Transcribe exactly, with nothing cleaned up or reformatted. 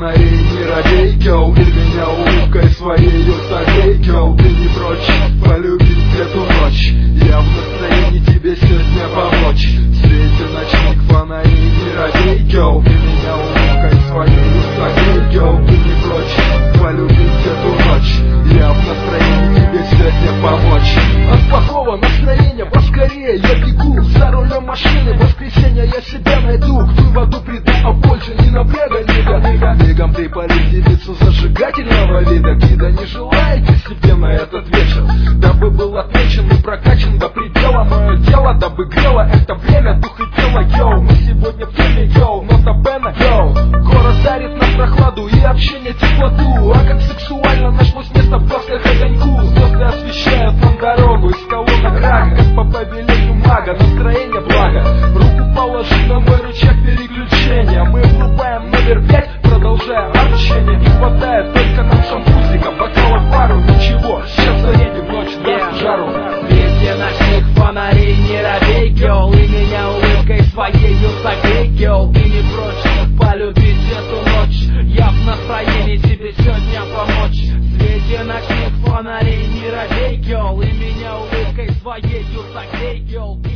фонарей не робей, гёл, и меня улыбкой своею согрей, гёл. Ты не прочь полюбить эту ночь, я в настроении тебе сегодня помочь. В свете ночных фонарей не робей, гёл, и меня улыбкой своею согрей, гёл. Ты не прочь полюбить эту ночь, я в настроении тебе сегодня помочь. От плохого настроения поскорее я бегу за рулем машины, в воскресенье я себя найду, к выводу приду, а больше не напряга, нига. Мигом ты полетелицу зажигательного вида, гида не желаете себе на этот вечер, дабы был отмечен и прокачан до предела. Мое дело, дабы грело это время дух и тело, йоу. Мы сегодня в теме, йоу, нота бена, йоу. Город дарит нам прохладу и общение теплоту, а как сексуально нашлось место в глазках огоньку. Звезды освещают нам дорогу из колонок рага, как по повелению мага, настроение благо. Руку положи на мой рычаг переключения, мы врубаем номер пять, продолжая общение. Не хватает только нам шампусика, бокала пару, ничего, сейчас заедем, ночь даст жару. В свете ночных фонарей не робей, гёл, и меня улыбкой своею согрей, гёл. Ты не прочь полюбить эту ночь, я в настроении тебе сегодня помочь. В свете ночных фонарей не робей, гёл, и меня улыбкой своею согрей, гёл.